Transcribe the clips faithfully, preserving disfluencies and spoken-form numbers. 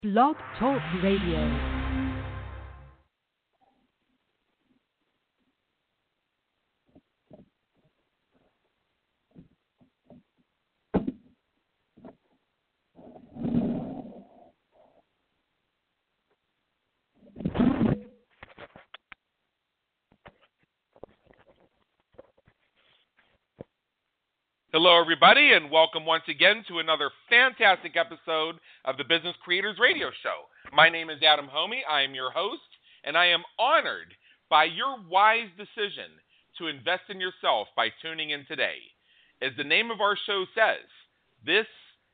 Blog Talk Radio. Hello, everybody, and welcome once again to another fantastic episode of the Business Creators Radio Show. My name is Adam Homey. I am your host, and I am honored by your wise decision to invest in yourself by tuning in today. As the name of our show says, this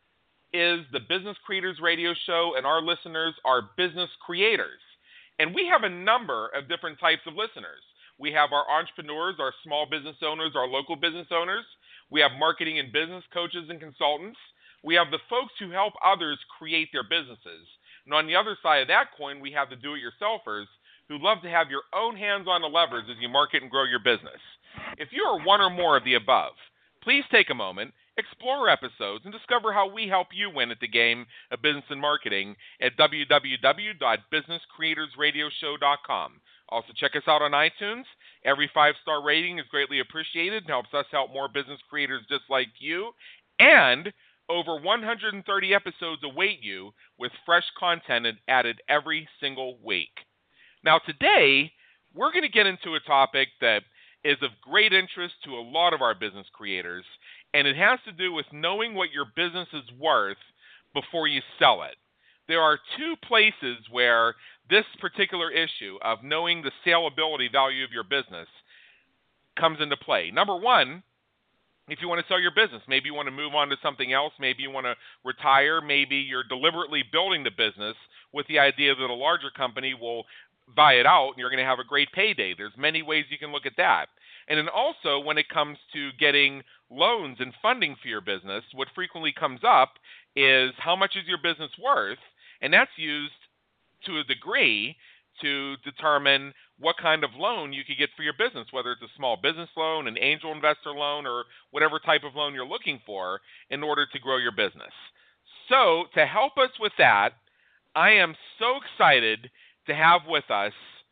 is the Business Creators Radio Show, and our listeners are business creators. And we have a number of different types of listeners. We have our entrepreneurs, our small business owners, our local business owners. We have marketing and business coaches and consultants. We have the folks who help others create their businesses. And on the other side of that coin, we have the do-it-yourselfers who love to have your own hands on the levers as you market and grow your business. If you are one or more of the above, please take a moment, explore episodes, and discover how we help you win at the game of business and marketing at w w w dot business creators radio show dot com. Also, check us out on iTunes. Every five-star rating is greatly appreciated and helps us help more business creators just like you. And over one hundred thirty episodes await you with fresh content added every single week. Now, today, we're going to get into a topic that is of great interest to a lot of our business creators, and it has to do with knowing what your business is worth before you sell it. There are two places where this particular issue of knowing the saleability value of your business comes into play. Number one, if you want to sell your business, maybe you want to move on to something else, maybe you want to retire, maybe you're deliberately building the business with the idea that a larger company will buy it out and you're going to have a great payday. There's many ways you can look at that. And then also when it comes to getting loans and funding for your business, what frequently comes up is how much is your business worth? And that's used to a degree to determine what kind of loan you could get for your business, whether it's a small business loan, an angel investor loan, or whatever type of loan you're looking for in order to grow your business. So to help us with that, I am so excited to have with us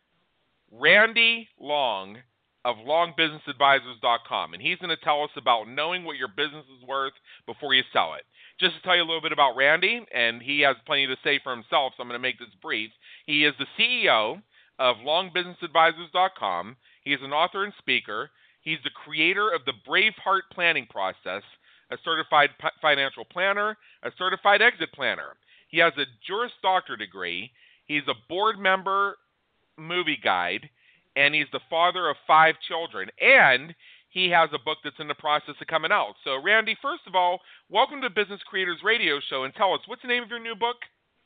Randy Long of long business advisors dot com, and he's going to tell us about knowing what your business is worth before you sell it. Just to tell you a little bit about Randy, and he has plenty to say for himself, so I'm going to make this brief. He is the C E O of long business advisors dot com. He is an author and speaker. He's the creator of the Braveheart Planning Process, a certified p- financial planner, a certified exit planner. He has a Juris Doctor degree. He's a board member, movie guide, and he's the father of five children. And he has a book that's in the process of coming out. So, Randy, first of all, welcome to Business Creators Radio Show, and tell us, what's the name of your new book?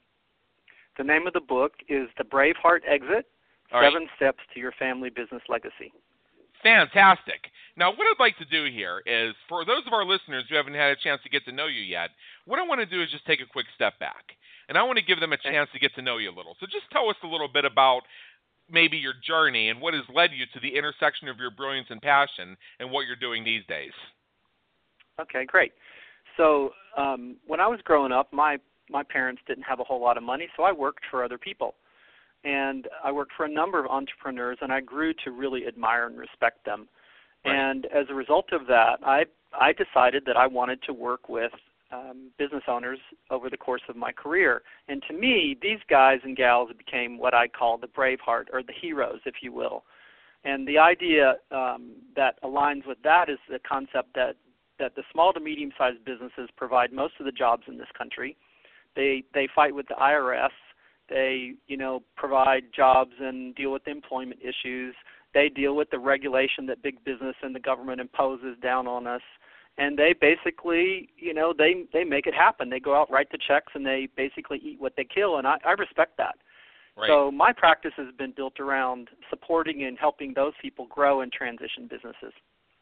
The name of the book is The Braveheart Exit, All Seven right. Steps to Your Family Business Legacy. Fantastic. Now, what I'd like to do here is, for those of our listeners who haven't had a chance to get to know you yet, what I want to do is just take a quick step back. And I want to give them a chance to get to know you a little. So just tell us a little bit about maybe your journey and what has led you to the intersection of your brilliance and passion and what you're doing these days. Okay, great. So um, when I was growing up, my, my parents didn't have a whole lot of money, so I worked for other people. And I worked for a number of entrepreneurs, and I grew to really admire and respect them. Right. And as a result of that, I, I decided that I wanted to work with um, business owners over the course of my career. And to me, these guys and gals became what I call the Braveheart, or the heroes, if you will. And the idea um, that aligns with that is the concept that, that the small to medium-sized businesses provide most of the jobs in this country. They they fight with the I R S. They, you know, provide jobs and deal with the employment issues. They deal with the regulation that big business and the government imposes down on us. And they basically, you know, they, they make it happen. They go out, write the checks, and they basically eat what they kill, and I, I respect that. Right. So my practice has been built around supporting and helping those people grow and transition businesses.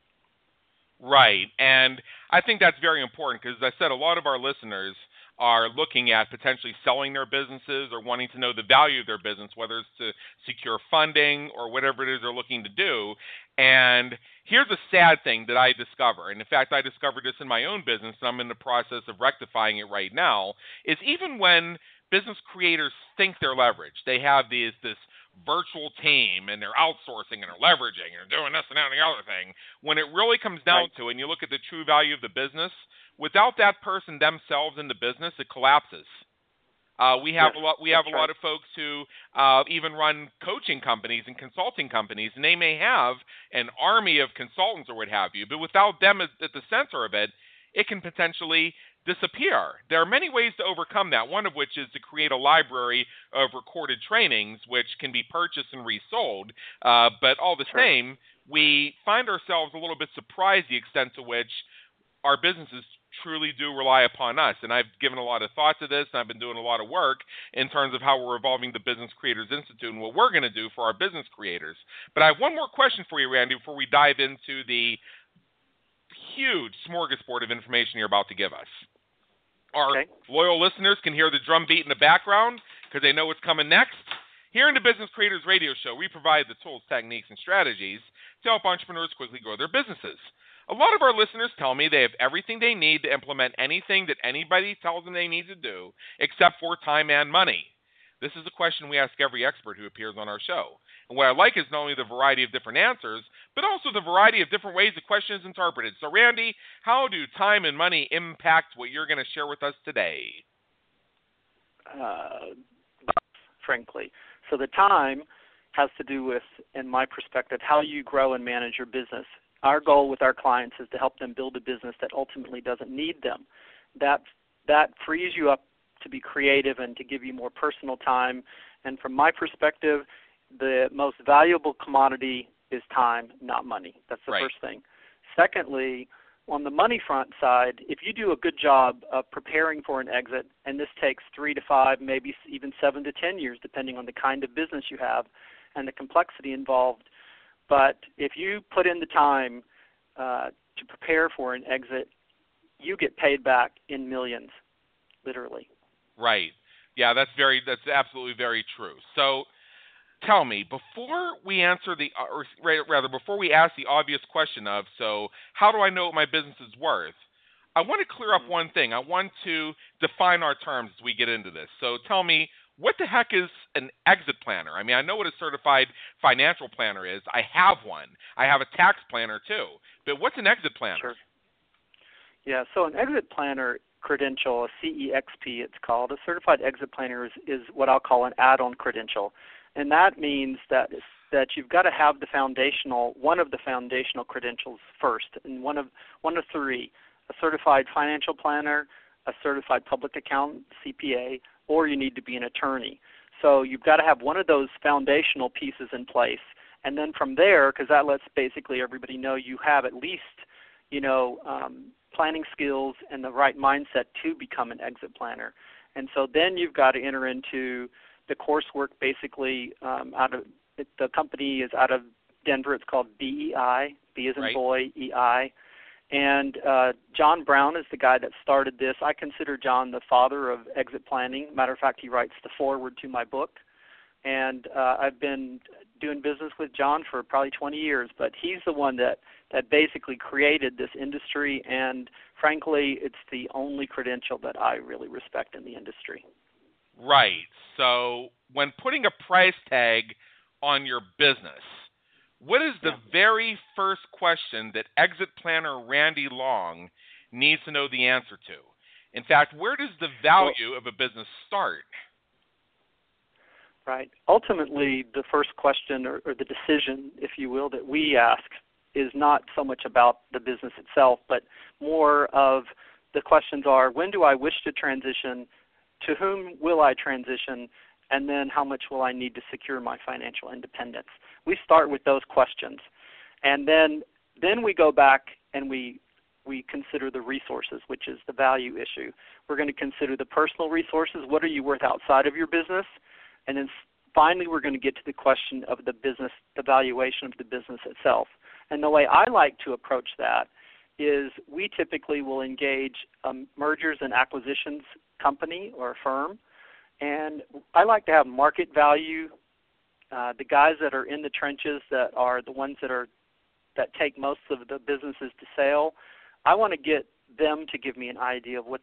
Right. And I think that's very important because, as I said, a lot of our listeners are looking at potentially selling their businesses or wanting to know the value of their business, whether it's to secure funding or whatever it is they're looking to do. And here's a sad thing that I discover, and in fact, I discovered this in my own business, and I'm in the process of rectifying it right now, is even when business creators think they're leveraged. They have these this virtual team, and they're outsourcing, and they're leveraging, and they're doing this and that and the other thing. When it really comes down right. to it, and you look at the true value of the business, without that person themselves in the business, it collapses. Uh, we have yes, a lot. We have a right. lot of folks who uh, even run coaching companies and consulting companies, and they may have an army of consultants or what have you. But without them at, at the center of it, it can potentially disappear. There are many ways to overcome that. One of which is to create a library of recorded trainings, which can be purchased and resold. Uh, but all the Sure. same, we find ourselves a little bit surprised the extent to which our businesses truly do rely upon us. And I've given a lot of thought to this, and I've been doing a lot of work in terms of how we're evolving the Business Creators Institute and what we're going to do for our business creators. But I have one more question for you, Randy, before we dive into the huge smorgasbord of information you're about to give us. Our Okay. loyal listeners can hear the drum beat in the background because they know what's coming next. Here in the Business Creators Radio Show, we provide the tools, techniques, and strategies to help entrepreneurs quickly grow their businesses. A lot of our listeners tell me they have everything they need to implement anything that anybody tells them they need to do, except for time and money. This is a question we ask every expert who appears on our show. And what I like is not only the variety of different answers, but also the variety of different ways the question is interpreted. So, Randy, how do time and money impact what you're going to share with us today? Uh, frankly. So the time has to do with, in my perspective, how you grow and manage your business. Our goal with our clients is to help them build a business that ultimately doesn't need them. That that frees you up to be creative and to give you more personal time. And from my perspective, the most valuable commodity is time, not money. That's the Right. first thing. Secondly, on the money front side, if you do a good job of preparing for an exit, and this takes three to five, maybe even seven to ten years, depending on the kind of business you have and the complexity involved, but if you put in the time uh, to prepare for an exit, you get paid back in millions, literally. Right. Yeah, that's very. That's absolutely very true. So, tell me, before we answer the, or rather, before we ask the obvious question of, so how do I know what my business is worth? I want to clear up Mm-hmm. one thing. I want to define our terms as we get into this. So, tell me, what the heck is an exit planner? I mean, I know what a certified financial planner is. I have one. I have a tax planner too. But what's an exit planner? Sure. Yeah, so an exit planner credential, a C E X P it's called, a certified exit planner is, is what I'll call an add-on credential. And that means that that you've got to have the foundational, one of the foundational credentials first, and one of one of three, a certified financial planner, a certified public accountant, C P A, or you need to be an attorney. So you've got to have one of those foundational pieces in place. And then from there, because that lets basically everybody know you have at least, you know, um, planning skills and the right mindset to become an exit planner. And so then you've got to enter into the coursework basically um, out of, the company is out of Denver. It's called B E I, B as in Right. boy, E I. And uh, John Brown is the guy that started this. I consider John the father of exit planning. Matter of fact, he writes the foreword to my book. And uh, I've been doing business with John for probably twenty years, but he's the one that, that basically created this industry, and frankly, it's the only credential that I really respect in the industry. Right. So when putting a price tag on your business, what is the Yeah. very first question that exit planner Randy Long needs to know the answer to? In fact, where does the value well, of a business start? Right. Ultimately, the first question or, or the decision, if you will, that we ask is not so much about the business itself, but more of the questions are, when do I wish to transition? To whom will I transition? And then how much will I need to secure my financial independence? We start with those questions. And then then we go back and we we consider the resources, which is the value issue. We're going to consider the personal resources. What are you worth outside of your business? And then finally, we're going to get to the question of the business, the valuation of the business itself. And the way I like to approach that is we typically will engage a mergers and acquisitions company or a firm. And I like to have market value, uh, the guys that are in the trenches that are the ones that are that take most of the businesses to sale. I want to get them to give me an idea of what they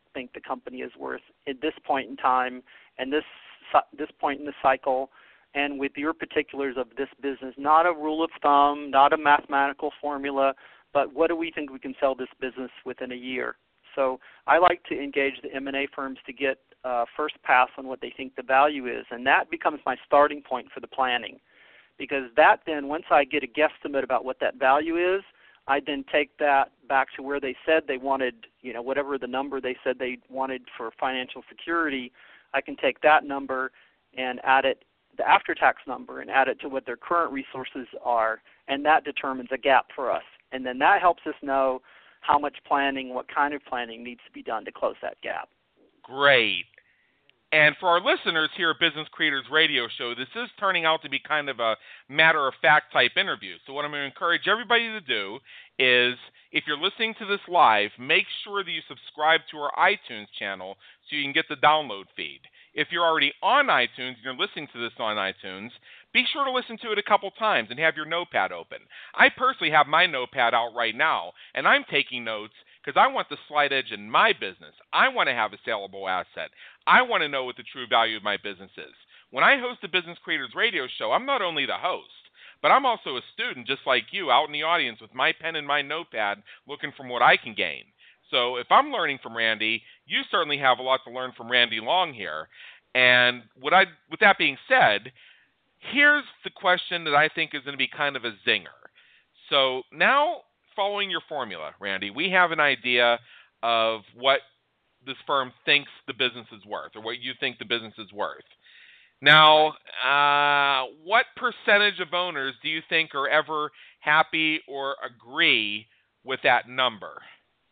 think the company is worth at this point in time and this this point in the cycle, and with your particulars of this business, not a rule of thumb, not a mathematical formula, but what do we think we can sell this business within a year? So I like to engage the M and A firms to get uh, first pass on what they think the value is, and that becomes my starting point for the planning. Because that then, once I get a guesstimate about what that value is, I then take that back to where they said they wanted, you know, whatever the number they said they wanted for financial security, I can take that number and add it, the after-tax number, and add it to what their current resources are, and that determines a gap for us. And then that helps us know how much planning, what kind of planning needs to be done to close that gap. Great. And for our listeners here at Business Creators Radio Show, this is turning out to be kind of a matter-of-fact type interview. So what I'm going to encourage everybody to do is, if you're listening to this live, make sure that you subscribe to our iTunes channel so you can get the download feed. If you're already on iTunes and you're listening to this on iTunes, be sure to listen to it a couple times and have your notepad open. I personally have my notepad out right now, and I'm taking notes because I want the slight edge in my business. I want to have a saleable asset. I want to know what the true value of my business is. When I host the Business Creators Radio Show, I'm not only the host, but I'm also a student just like you out in the audience with my pen and my notepad looking for what I can gain. So if I'm learning from Randy, you certainly have a lot to learn from Randy Long here. And what I, with that being said, here's the question that I think is going to be kind of a zinger. So now, following your formula, Randy, we have an idea of what this firm thinks the business is worth, or what you think the business is worth. Now, uh, what percentage of owners do you think are ever happy or agree with that number?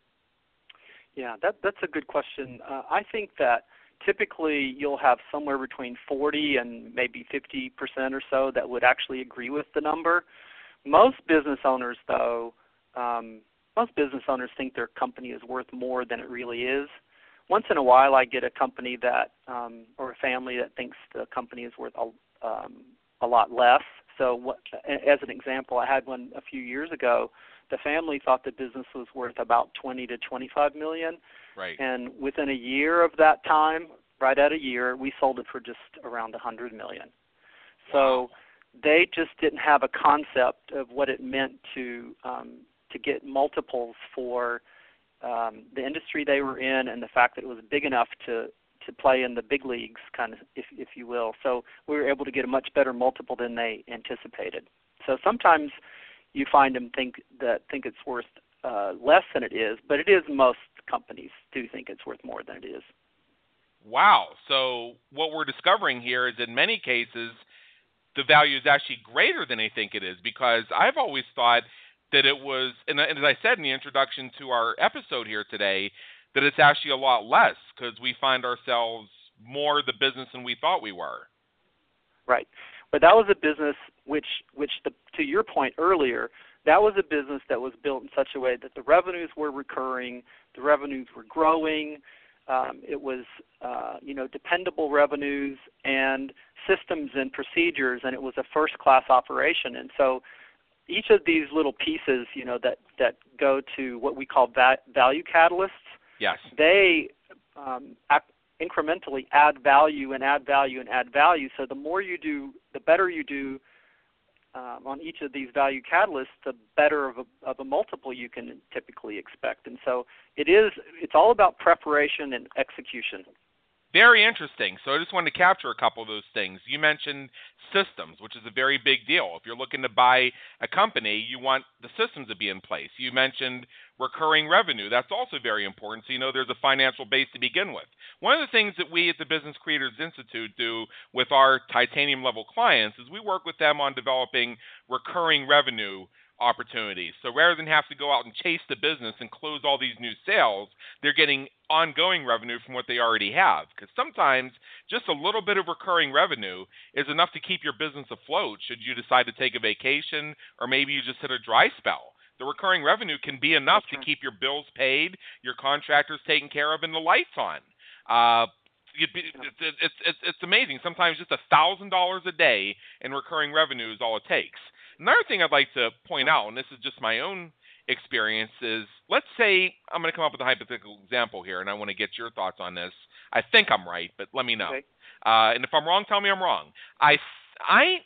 Yeah, that, that's a good question. Uh, I think that typically you'll have somewhere between forty and maybe fifty percent or so that would actually agree with the number. Most business owners, though, um, most business owners think their company is worth more than it really is. Once in a while I get a company that, um, or a family that thinks the company is worth a, um, a lot less. So what, as an example, I had one a few years ago. The family thought the business was worth about twenty to twenty-five million. Right. And within a year of that time, right at a year, we sold it for just around one hundred million. So wow. They just didn't have a concept of what it meant to um, to get multiples for um, the industry they were in, and the fact that it was big enough to to play in the big leagues, kind of, if if you will. So we were able to get a much better multiple than they anticipated. So sometimes you find them think that think it's worth uh, less than it is, but it is. Most companies do think it's worth more than it is. Wow. So what we're discovering here is, in many cases, the value is actually greater than they think it is, because I've always thought that it was, and as I said in the introduction to our episode here today, that it's actually a lot less, because we find ourselves more the business than we thought we were. Right. But that was a business which, which the, to your point earlier, that was a business that was built in such a way that the revenues were recurring, the revenues were growing, um, it was, uh, you know, dependable revenues and systems and procedures, and it was a first-class operation. And so each of these little pieces, you know, that, that go to what we call va- value catalysts, yes, they um, act incrementally add value and add value and add value. So the more you do, the better you do um, on each of these value catalysts, the better of a, of a multiple you can typically expect. And so it is, it's all about preparation and execution. Very interesting. So I just wanted to capture a couple of those things. You mentioned systems, which is a very big deal. If you're looking to buy a company, you want the systems to be in place. You mentioned recurring revenue. That's also very important, so you know there's a financial base to begin with. One of the things that we at the Business Creators Institute do with our titanium level clients is we work with them on developing recurring revenue opportunities. So rather than have to go out and chase the business and close all these new sales, they're getting ongoing revenue from what they already have. Because sometimes just a little bit of recurring revenue is enough to keep your business afloat should you decide to take a vacation, or maybe you just hit a dry spell. The recurring revenue can be enough to keep your bills paid, your contractors taken care of, and the lights on. Uh, It's, it's, it's, it's amazing. Sometimes just one thousand dollars a day in recurring revenue is all it takes. Another thing I'd like to point out, and this is just my own experience is, let's say, I'm going to come up with a hypothetical example here, and I want to get your thoughts on this. I think I'm right, but let me know. Okay. Uh, and if I'm wrong, tell me I'm wrong. I, I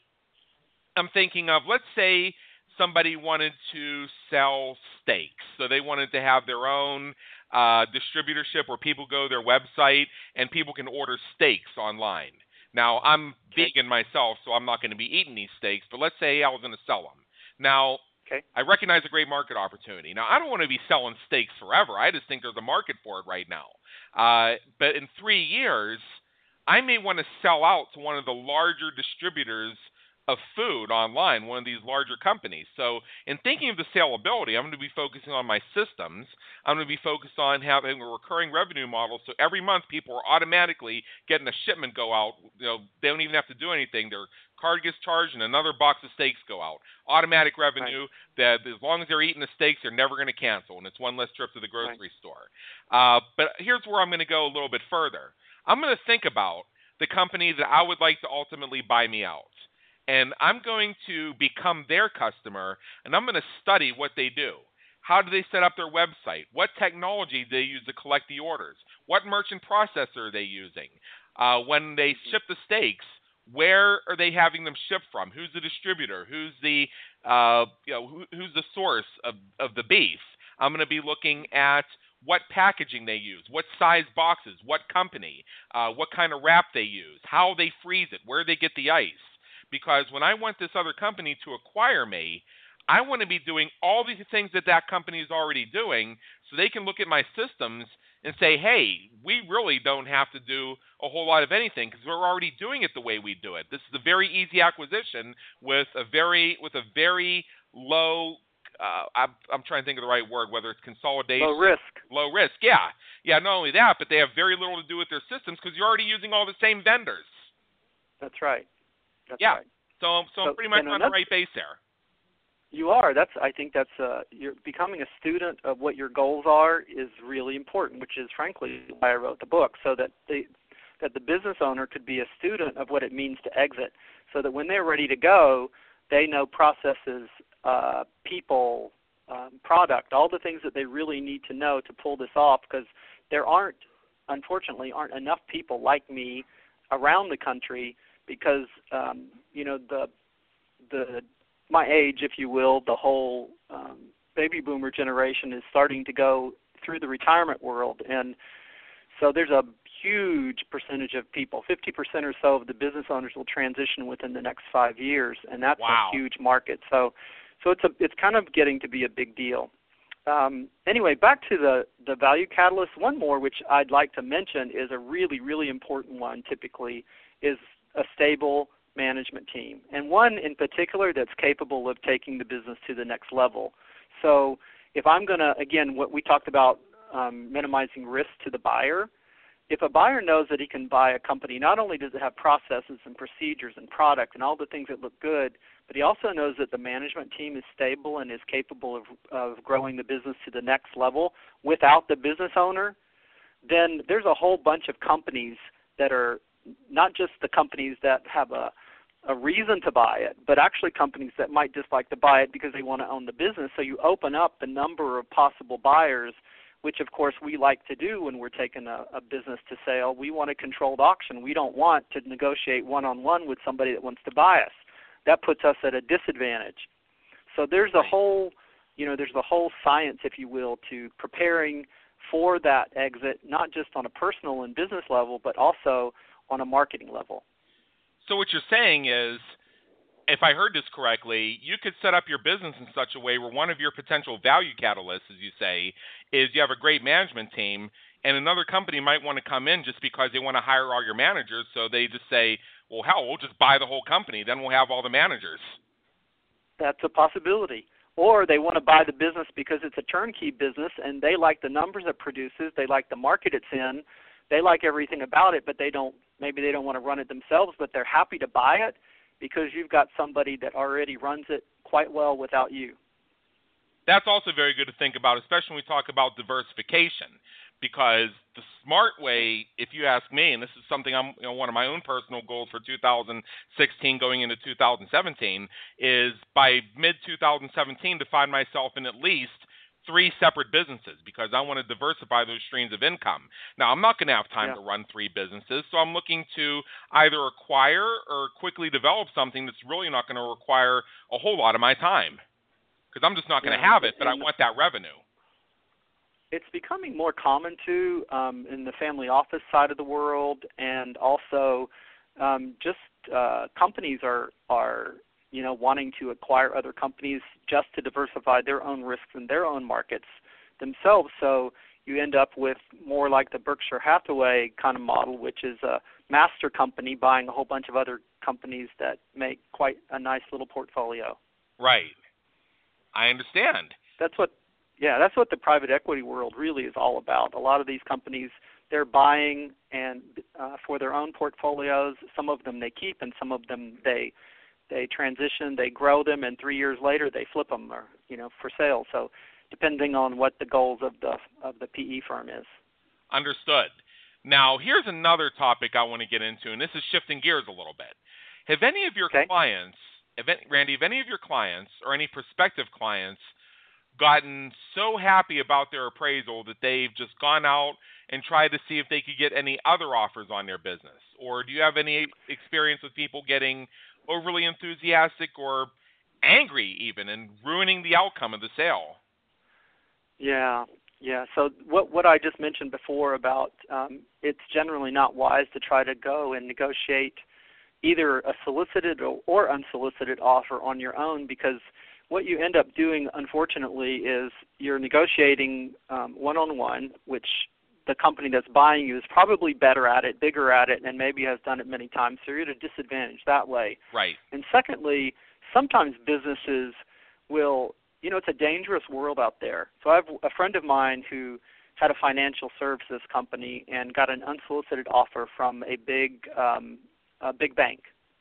am thinking of, let's say somebody wanted to sell steaks. So they wanted to have their own uh, distributorship where people go to their website and people can order steaks online. Now, I'm Okay. vegan myself, so I'm not going to be eating these steaks, but let's say I was going to sell them. Now, Okay. I recognize a great market opportunity. Now, I don't want to be selling steaks forever. I just think there's a market for it right now. Uh, but in three years, I may want to sell out to one of the larger distributors of food online, one of these larger companies. So in thinking of the salability, I'm going to be focusing on my systems. I'm going to be focused on having a recurring revenue model. So every month people are automatically getting a shipment go out. You know, they don't even have to do anything. Their card gets charged and another box of steaks go out. Automatic revenue that as long as they're eating the steaks, they're never going to cancel. And it's one less trip to the grocery Right. store. Uh, but here's where I'm going to go a little bit further. I'm going to think about the company that I would like to ultimately buy me out. And I'm going to become their customer, and I'm going to study what they do. How do they set up their website? What technology do they use to collect the orders? What merchant processor are they using? Uh, when they ship the steaks, where are they having them shipped from? Who's the distributor? Who's the uh, you know who, who's the source of, of the beef? I'm going to be looking at what packaging they use, what size boxes, what company, uh, what kind of wrap they use, how they freeze it, where they get the ice. Because when I want this other company to acquire me, I want to be doing all these things that that company is already doing so they can look at my systems and say, hey, we really don't have to do a whole lot of anything because we're already doing it the way we do it. This is a very easy acquisition with a very with a very low, uh, I'm, I'm trying to think of the right word, whether it's consolidation. Low risk. Low risk, yeah. Yeah, not only that, but they have very little to do with their systems because you're already using all the same vendors. That's right. That's yeah. right. So, so I'm So, pretty much and on the another- right base there. You are. That's. I think that's. Uh, you're becoming a student of what your goals are is really important, which is frankly why I wrote the book, so that the that the business owner could be a student of what it means to exit, so that when they're ready to go, they know processes, uh, people, um, product, all the things that they really need to know to pull this off. Because there aren't, unfortunately, aren't enough people like me around the country. Because um, you know the the my age, if you will, the whole um, baby boomer generation is starting to go through the retirement world, and so there's a huge percentage of people, fifty percent or so of the business owners will transition within the next five years, and that's Wow. a huge market. So, so it's a it's kind of getting to be a big deal. Um, anyway, back to the the value catalyst. One more, which I'd like to mention, is a really really important one. Typically, is a stable management team, and one in particular that's capable of taking the business to the next level. So if I'm going to, again, what we talked about, um, minimizing risk to the buyer, if a buyer knows that he can buy a company, not only does it have processes and procedures and product and all the things that look good, but he also knows that the management team is stable and is capable of, of growing the business to the next level without the business owner, then there's a whole bunch of companies that are not just the companies that have a, a reason to buy it, but actually companies that might just like to buy it because they want to own the business. So you open up the number of possible buyers, which of course we like to do when we're taking a, a business to sale. We want a controlled auction. We don't want to negotiate one-on-one with somebody that wants to buy us. That puts us at a disadvantage. So there's a whole, you know, there's a whole science, if you will, to preparing for that exit, not just on a personal and business level, but also on a marketing level. So what you're saying is, if I heard this correctly, you could set up your business in such a way where one of your potential value catalysts, as you say, is you have a great management team, and another company might want to come in just because they want to hire all your managers, so they just say, well, hell, we'll just buy the whole company, then we'll have all the managers. That's a possibility. Or they want to buy the business because it's a turnkey business, and they like the numbers it produces, they like the market it's in, they like everything about it, but they don't, maybe they don't want to run it themselves, but they're happy to buy it because you've got somebody that already runs it quite well without you. That's also very good to think about, especially when we talk about diversification, because the smart way, if you ask me, and this is something I'm, you know, one of my own personal goals for two thousand sixteen going into two thousand seventeen, is by mid twenty seventeen to find myself in at least three separate businesses because I want to diversify those streams of income. Now, I'm not going to have time Yeah. to run three businesses, so I'm looking to either acquire or quickly develop something that's really not going to require a whole lot of my time because I'm just not going to Yeah, have it, but I and want that revenue. it's becoming more common too um, in the family office side of the world, and also um, just uh, companies are are you know wanting to acquire other companies just to diversify their own risks in their own markets themselves. So you end up with more like the Berkshire Hathaway kind of model, which is a master company buying a whole bunch of other companies that make quite a nice little portfolio. Right. I understand. That's what, yeah, that's what the private equity world really is all about. A lot of these companies, they're buying and uh, for their own portfolios. Some of them they keep, and some of them they they transition, they grow them, and three years later they flip them, or you know, for sale. So, depending on what the goals of the of the P E firm is. Understood. Now, here's another topic I want to get into, and this is shifting gears a little bit. Have any of your Okay. clients, have any, Randy, have any of your clients or any prospective clients gotten so happy about their appraisal that they've just gone out and tried to see if they could get any other offers on their business? Or do you have any experience with people getting overly enthusiastic or angry even and ruining the outcome of the sale? Yeah, yeah. So what what I just mentioned before about um, it's generally not wise to try to go and negotiate either a solicited or, or unsolicited offer on your own, because what you end up doing, unfortunately, is you're negotiating um, one-on-one, which the company that's buying you is probably better at it, bigger at it, and maybe has done it many times, so you're at a disadvantage that way. Right. And secondly, sometimes businesses will, you know, it's a dangerous world out there. So I have a friend of mine who had a financial services company and got an unsolicited offer from a big, um, a big bank.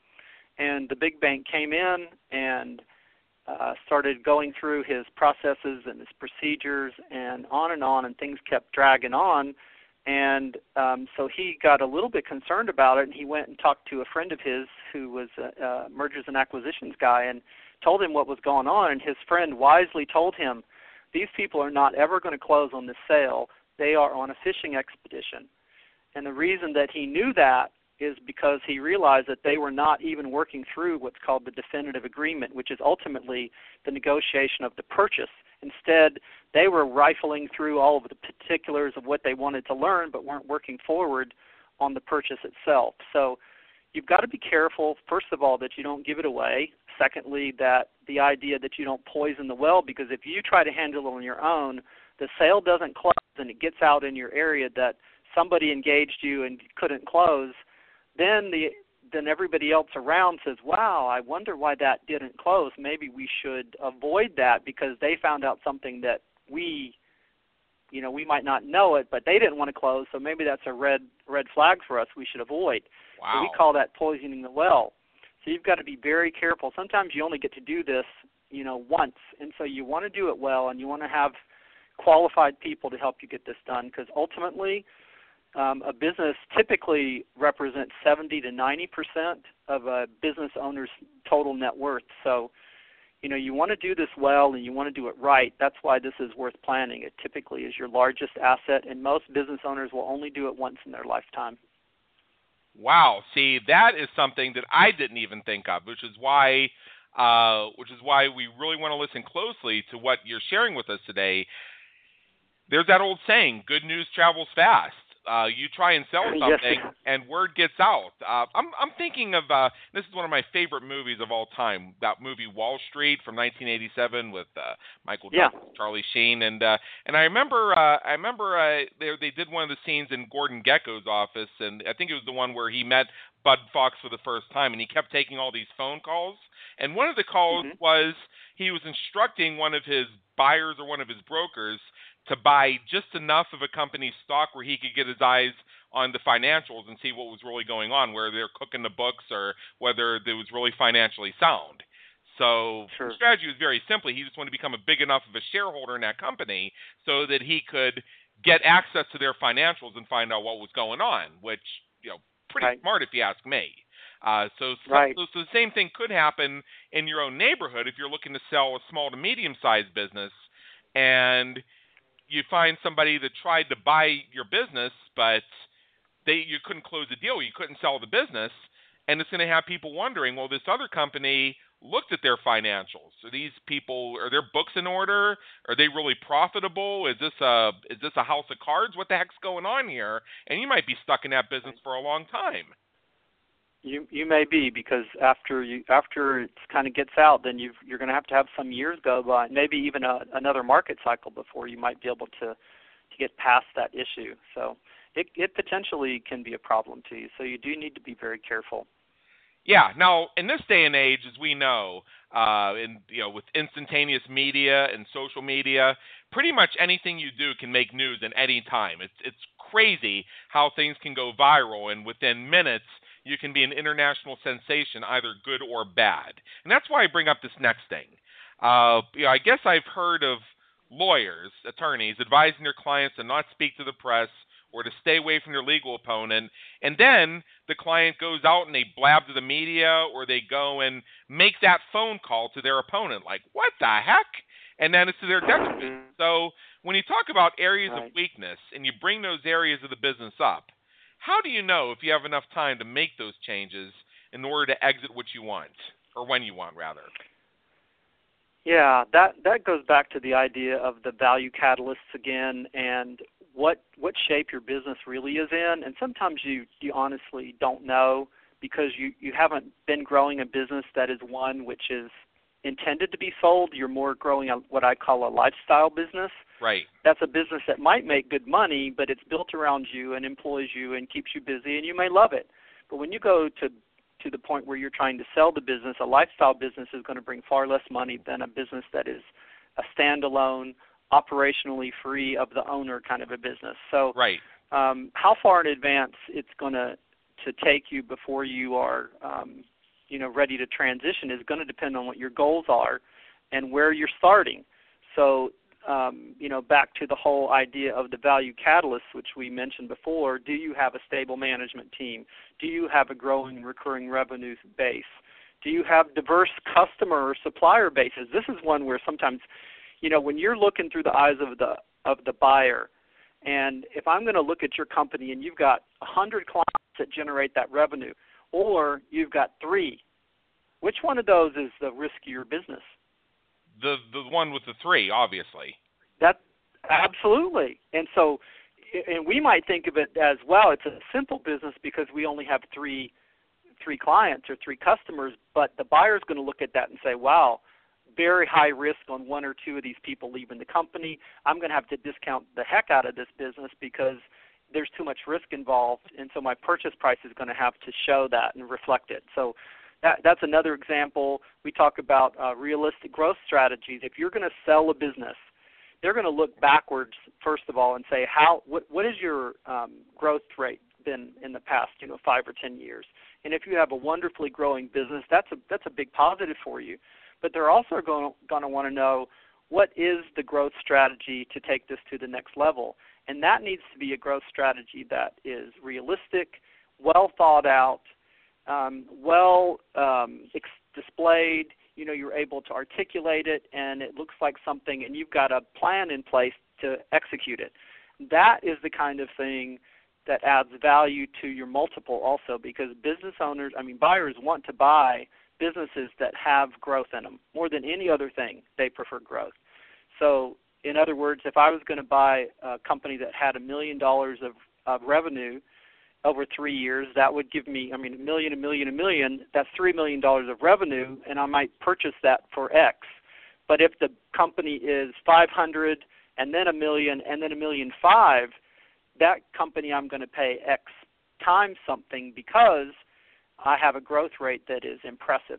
And the big bank came in and uh, started going through his processes and his procedures and on and on, and things kept dragging on. And um, so he got a little bit concerned about it, and he went and talked to a friend of his who was a, a mergers and acquisitions guy and told him what was going on. And his friend wisely told him, these people are not ever going to close on this sale. They are on a fishing expedition. And the reason that he knew that is because he realized that they were not even working through what's called the definitive agreement, which is ultimately the negotiation of the purchase. Instead, they were rifling through all of the particulars of what they wanted to learn, but weren't working forward on the purchase itself. So you've got to be careful, first of all, that you don't give it away. Secondly, that the idea that you don't poison the well, because if you try to handle it on your own, the sale doesn't close and it gets out in your area that somebody engaged you and couldn't close, then the then everybody else around says, wow, I wonder why that didn't close. Maybe we should avoid that because they found out something that we, you know, we might not know it, but they didn't want to close, so maybe that's a red red flag for us we should avoid. Wow. So we call that poisoning the well. So you've got to be very careful. Sometimes you only get to do this, you know, once, and so you want to do it well, and you want to have qualified people to help you get this done, because ultimately um, a business typically represents seventy to ninety percent of a business owner's total net worth. So, you know, you want to do this well and you want to do it right. That's why this is worth planning. It typically is your largest asset, and most business owners will only do it once in their lifetime. Wow. See, that is something that I didn't even think of, which is why uh, which is why we really want to listen closely to what you're sharing with us today. There's that old saying, good news travels fast. Uh, you try and sell something, Yes. and word gets out. Uh, I'm, I'm thinking of, uh, this is one of my favorite movies of all time, that movie Wall Street from nineteen eighty-seven with uh, Michael Yeah. Douglas, Charlie Sheen, and uh, and I remember uh, I remember uh, they they did one of the scenes in Gordon Gekko's office, and I think it was the one where he met Bud Fox for the first time, and he kept taking all these phone calls, and one of the calls Mm-hmm. was he was instructing one of his buyers or one of his brokers to buy just enough of a company's stock where he could get his eyes on the financials and see what was really going on, whether they're cooking the books or whether it was really financially sound. So Sure. the strategy was very simply, he just wanted to become a big enough of a shareholder in that company so that he could get access to their financials and find out what was going on, which, you know, pretty Right. smart if you ask me. Uh, so, so, Right. so, so the same thing could happen in your own neighborhood if you're looking to sell a small to medium-sized business. and you find somebody that tried to buy your business, but they you couldn't close the deal, you couldn't sell the business, and it's going to have people wondering, well, this other company looked at their financials. Are these people, are their books in order? Are they really profitable? Is this a is this a house of cards? What the heck's going on here? And you might be stuck in that business for a long time. You you may be, because after you after it kind of gets out, then you've, you're going to have to have some years go by, maybe even a, another market cycle before you might be able to to get past that issue. So it it potentially can be a problem to you. So you do need to be very careful. Yeah. Now, in this day and age, as we know, uh, in you know, with instantaneous media and social media, pretty much anything you do can make news at any time. It's it's crazy how things can go viral, and within minutes you can be an international sensation, either good or bad. And that's why I bring up this next thing. Uh, you know, I guess I've heard of lawyers, attorneys, advising their clients to not speak to the press or to stay away from their legal opponent, and then the client goes out and they blab to the media, or they go and make that phone call to their opponent, like, what the heck? And then it's to their detriment. So when you talk about areas Right. of weakness and you bring those areas of the business up, how do you know if you have enough time to make those changes in order to exit what you want, or when you want, rather? Yeah, that that goes back to the idea of the value catalysts again, and what what shape your business really is in. And sometimes you, you honestly don't know, because you, you haven't been growing a business that is one which is intended to be sold. You're more growing a, what I call a lifestyle business. Right. That's a business that might make good money, but it's built around you and employs you and keeps you busy, and you may love it. But when you go to to the point where you're trying to sell the business, a lifestyle business is going to bring far less money than a business that is a standalone, operationally free of the owner kind of a business. So Right. um, how far in advance it's going to to take you before you are um, you know, ready to transition is going to depend on what your goals are and where you're starting. So, um, you know, back to the whole idea of the value catalyst, which we mentioned before, do you have a stable management team? Do you have a growing recurring revenue base? Do you have diverse customer or supplier bases? This is one where sometimes, you know, when you're looking through the eyes of the of the buyer, and if I'm going to look at your company and you've got one hundred clients that generate that revenue, or you've got three, which one of those is the riskier business? The the one with the three, obviously. That absolutely. And so, and we might think of it as, well, it's a simple business because we only have three three clients or three customers, but the buyer's going to look at that and say, wow, very high risk on one or two of these people leaving the company. I'm going to have to discount the heck out of this business because there's too much risk involved, and so my purchase price is going to have to show that and reflect it. So that, that's another example. We talk about uh, realistic growth strategies. If you're going to sell a business, they're going to look backwards, first of all, and say, how what, what is your um, growth rate been in the past, you know, five or ten years? And if you have a wonderfully growing business, that's a that's a big positive for you. But they're also going going to want to know, what is the growth strategy to take this to the next level? And that needs to be a growth strategy that is realistic, well thought out, um, well um, ex- displayed. You know, you're able to articulate it, and it looks like something, and you've got a plan in place to execute it. That is the kind of thing that adds value to your multiple also, because business owners, I mean, buyers want to buy businesses that have growth in them. More than any other thing, they prefer growth. So, in other words, if I was going to buy a company that had a million dollars of, of revenue over three years, that would give me, I mean, a million, a million, a million, that's three million dollars of revenue, and I might purchase that for X. But if the company is five hundred and then a million and then a million five, that company I'm going to pay X times something because I have a growth rate that is impressive.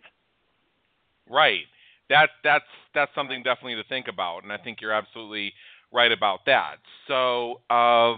Right. That that's that's something definitely to think about, and I think you're absolutely right about that. So, uh,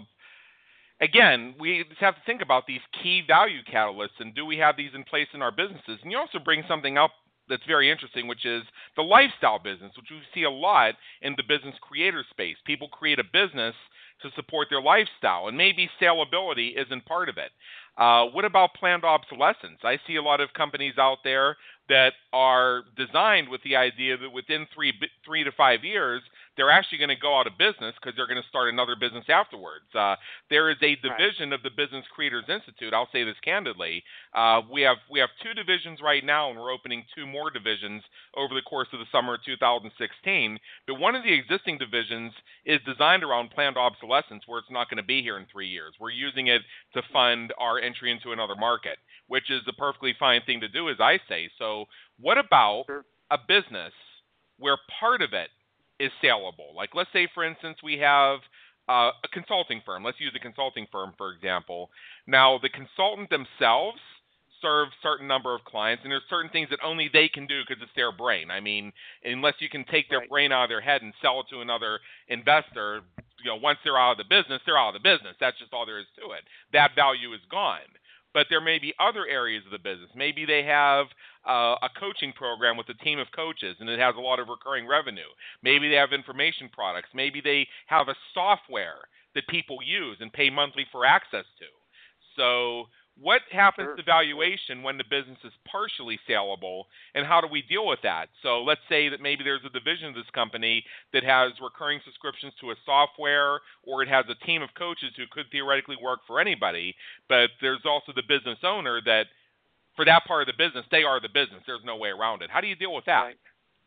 again, we just have to think about these key value catalysts, and do we have these in place in our businesses? And you also bring something up that's very interesting, which is the lifestyle business, which we see a lot in the business creator space. People create a business to support their lifestyle, and maybe salability isn't part of it. Uh, what about planned obsolescence? I see a lot of companies out there that are designed with the idea that within three three to five years, they're actually going to go out of business because they're going to start another business afterwards. Uh, there is a division right. of the Business Creators Institute. I'll say this candidly. Uh, we have we have two divisions right now, and we're opening two more divisions over the course of the summer of two thousand sixteen. But one of the existing divisions is designed around planned obsolescence, where it's not going to be here in three years. We're using it to fund our entry into another market, which is a perfectly fine thing to do, as I say. So what about sure. a business where part of it is saleable? Like, let's say, for instance, we have uh, a consulting firm. Let's use a consulting firm, for example. Now, the consultant themselves serve certain number of clients, and there's certain things that only they can do because it's their brain. I mean, unless you can take their right. brain out of their head and sell it to another investor, you know, once they're out of the business, they're out of the business. That's just all there is to it. That value is gone. But there may be other areas of the business. Maybe they have uh, a coaching program with a team of coaches, and it has a lot of recurring revenue. Maybe they have information products. Maybe they have a software that people use and pay monthly for access to. So what happens sure. to valuation when the business is partially saleable, and how do we deal with that? So let's say that maybe there's a division of this company that has recurring subscriptions to a software, or it has a team of coaches who could theoretically work for anybody, but there's also the business owner that, for that part of the business, they are the business. There's no way around it. How do you deal with that? Right.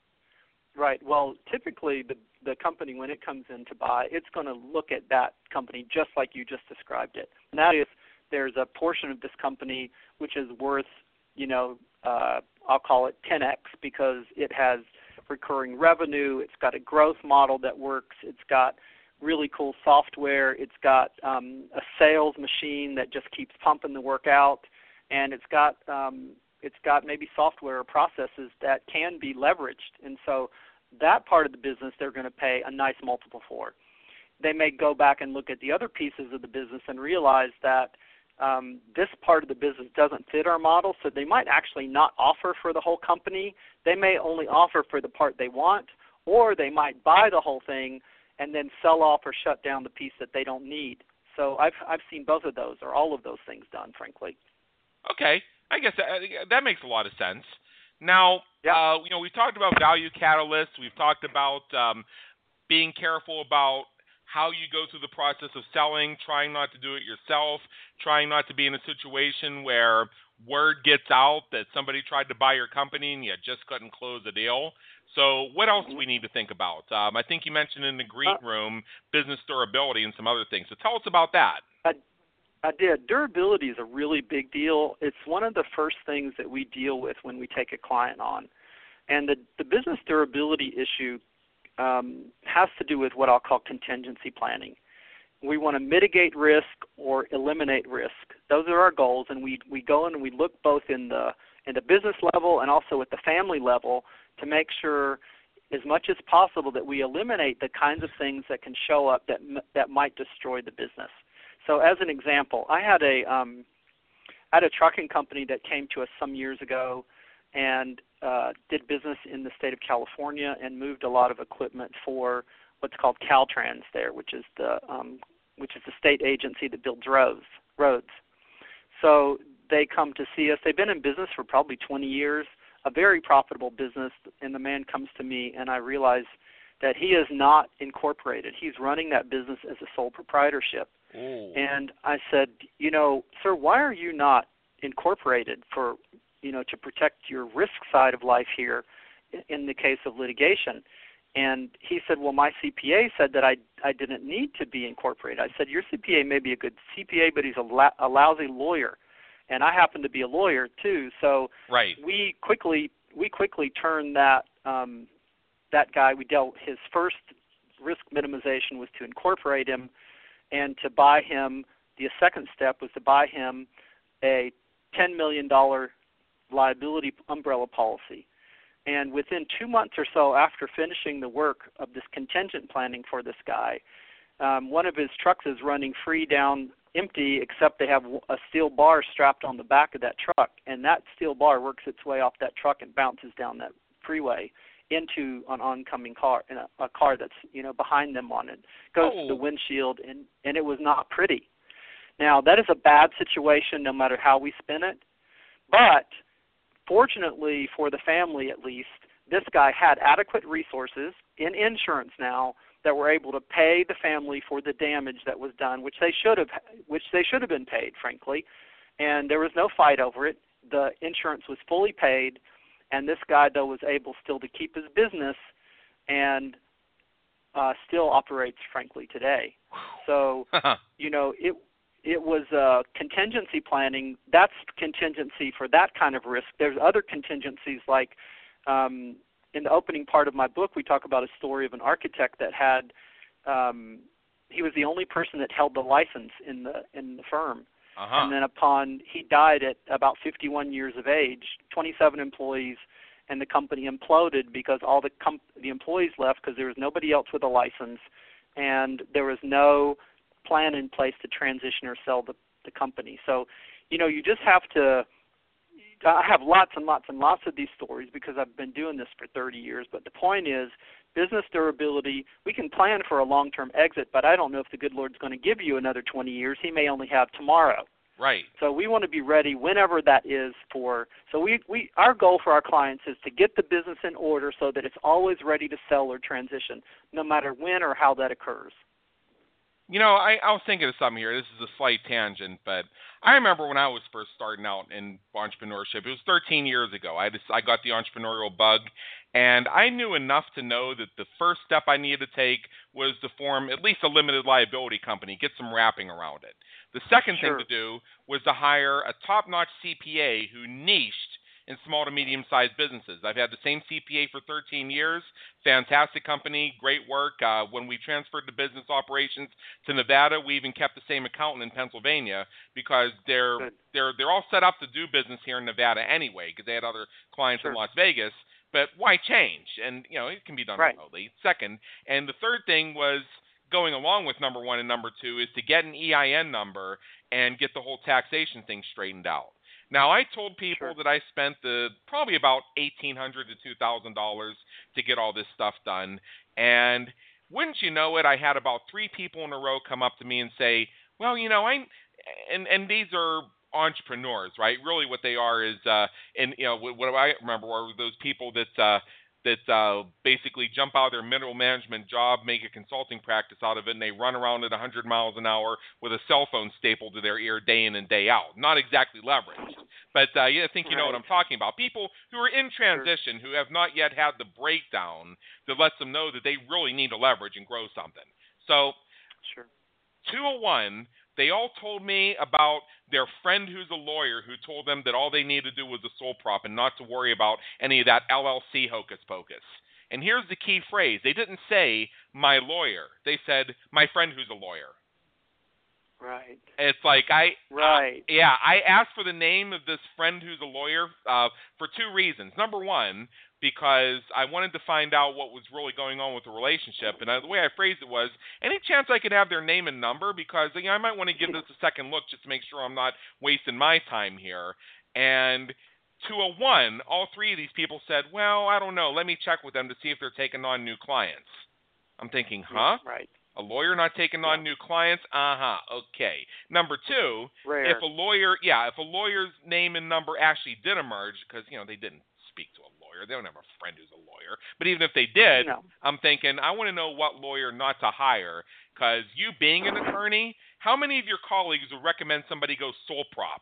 Right. Well, typically the the company, when it comes in to buy, it's going to look at that company just like you just described it. And that is, there's a portion of this company which is worth, you know, uh, I'll call it ten X, because it has recurring revenue, it's got a growth model that works, it's got really cool software, it's got um, a sales machine that just keeps pumping the work out, and it's got um, it's got maybe software or processes that can be leveraged. And so that part of the business they're going to pay a nice multiple for. They may go back and look at the other pieces of the business and realize that Um, this part of the business doesn't fit our model, so they might actually not offer for the whole company. They may only offer for the part they want, or they might buy the whole thing and then sell off or shut down the piece that they don't need. So I've I've seen both of those, or all of those things done, frankly. Okay, I guess that, that makes a lot of sense. Now, yeah. uh, you know, we've talked about value catalysts. We've talked about um, being careful about how you go through the process of selling, trying not to do it yourself, trying not to be in a situation where word gets out that somebody tried to buy your company and you just couldn't close the deal. So what else do we need to think about? Um, I think you mentioned in the green room business durability and some other things. So tell us about that. I, I did. Durability is a really big deal. It's one of the first things that we deal with when we take a client on. And the, the business durability issue Um, has to do with what I'll call contingency planning. We want to mitigate risk or eliminate risk. Those are our goals, and we we go in and we look both in the in the business level and also at the family level to make sure, as much as possible, that we eliminate the kinds of things that can show up that that might destroy the business. So, as an example, I had a um, I had a trucking company that came to us some years ago and uh, did business in the state of California and moved a lot of equipment for what's called Caltrans there, which is the um, which is the state agency that builds roads. Roads. So they come to see us. They've been in business for probably twenty years, a very profitable business. And the man comes to me, and I realize that he is not incorporated. He's running that business as a sole proprietorship. Ooh. And I said, you know, sir, why are you not incorporated for you know, to protect your risk side of life here in the case of litigation? And he said, well, my C P A said that I, I didn't need to be incorporated. I said, your C P A may be a good C P A, but he's a, la- a lousy lawyer. And I happen to be a lawyer too. So right. we quickly we quickly turned that um, that guy, we dealt, his first risk minimization was to incorporate him, and to buy him, the second step was to buy him a ten million dollars liability umbrella policy. And within two months or so after finishing the work of this contingent planning for this guy, um, one of his trucks is running free down empty, except they have a steel bar strapped on the back of that truck, and that steel bar works its way off that truck and bounces down that freeway into an oncoming car, in a, a car that's you know behind them on it, goes oh. to the windshield, and, and it was not pretty. Now, that is a bad situation no matter how we spin it, but fortunately for the family at least, this guy had adequate resources in insurance now that were able to pay the family for the damage that was done, which they should have, which they should have been paid, frankly. And there was no fight over it. The insurance was fully paid, and this guy, though, was able still to keep his business and uh, still operates, frankly, today. So, you know, it it was uh, contingency planning. That's contingency for that kind of risk. There's other contingencies like um, in the opening part of my book, we talk about a story of an architect that had um, he was the only person that held the license in the in the firm. Uh-huh. And then upon he died at about fifty-one years of age, twenty-seven employees, and the company imploded because all the com- the employees left because there was nobody else with a license, and there was no plan in place to transition or sell the, the company. So, you know, you just have to. I have lots and lots and lots of these stories because I've been doing this for thirty years. But the point is, business durability, we can plan for a long-term exit, but I don't know if the good Lord's going to give you another twenty years. He may only have tomorrow. Right. So we want to be ready whenever that is for. So we, we our goal for our clients is to get the business in order so that it's always ready to sell or transition, no matter when or how that occurs. You know, I, I was thinking of something here. This is a slight tangent, but I remember when I was first starting out in entrepreneurship. It was thirteen years ago. I just, I got the entrepreneurial bug, and I knew enough to know that the first step I needed to take was to form at least a limited liability company, get some wrapping around it. The second Sure. thing to do was to hire a top-notch C P A who niched in small to medium-sized businesses. I've had the same C P A for thirteen years. Fantastic company, great work. Uh, when we transferred the business operations to Nevada, we even kept the same accountant in Pennsylvania because they're Good. they're they're all set up to do business here in Nevada anyway because they had other clients Sure. in Las Vegas. But why change? And you know it can be done Right. remotely. Second, and the third thing was going along with number one and number two is to get an E I N number and get the whole taxation thing straightened out. Now, I told people Sure. that I spent the probably about eighteen hundred dollars to two thousand dollars to get all this stuff done. And wouldn't you know it, I had about three people in a row come up to me and say, well, you know, I and and these are entrepreneurs, right? Really what they are is, uh, and, you know, what, what I remember were those people that uh, that uh, basically jump out of their middle management job, make a consulting practice out of it, and they run around at one hundred miles an hour with a cell phone stapled to their ear day in and day out. Not exactly leveraged, but uh, yeah, I think you know Right. what I'm talking about. People who are in transition, who have not yet had the breakdown that lets them know that they really need to leverage and grow something. So Sure. two oh one, they all told me about their friend who's a lawyer who told them that all they needed to do was a sole prop and not to worry about any of that L L C hocus pocus. And here's the key phrase. They didn't say, my lawyer. They said, my friend who's a lawyer. Right. It's like I, Right. uh, yeah, I asked for the name of this friend who's a lawyer uh, for two reasons. Number one, because I wanted to find out what was really going on with the relationship. And I, the way I phrased it was, any chance I could have their name and number? Because you know, I might want to give this a second look just to make sure I'm not wasting my time here. And two oh one, all three of these people said, well, I don't know. Let me check with them to see if they're taking on new clients. I'm thinking, huh? Right. A lawyer not taking on new clients? Uh-huh. Okay. Number two, Rare. if a lawyer, yeah, if a lawyer's name and number actually did emerge, because, you know, they didn't speak to a lawyer. They don't have a friend who's a lawyer. But even if they did, No. I'm thinking, I want to know what lawyer not to hire, because you being an attorney, how many of your colleagues would recommend somebody go sole prop?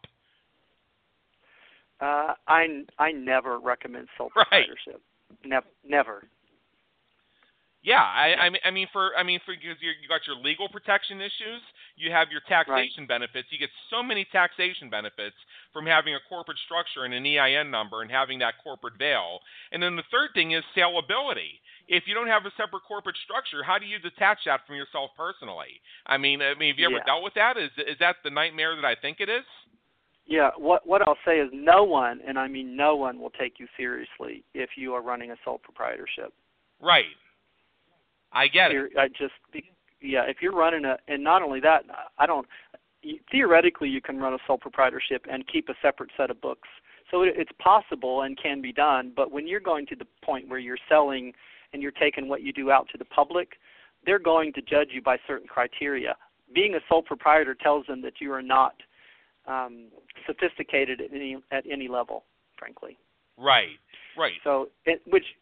Uh, I, I never recommend sole Right. proprietorship. Never. Never. Yeah, I, I mean, I mean, for I mean, for because you you got your legal protection issues, you have your taxation benefits. You get so many taxation benefits from having a corporate structure and an E I N number and having that corporate veil. And then the third thing is saleability. If you don't have a separate corporate structure, how do you detach that from yourself personally? I mean, I mean, have you ever Yeah. dealt with that? Is is that the nightmare that I think it is? Yeah, what what I'll say is no one, and I mean no one, will take you seriously if you are running a sole proprietorship. Right. I get it. You're, I just, yeah, if you're running a, and not only that, I don't, you, theoretically you can run a sole proprietorship and keep a separate set of books. So it, it's possible and can be done, but when you're going to the point where you're selling and you're taking what you do out to the public, they're going to judge you by certain criteria. Being a sole proprietor tells them that you are not um, sophisticated at any at any level, frankly. Right. Right. So, it, which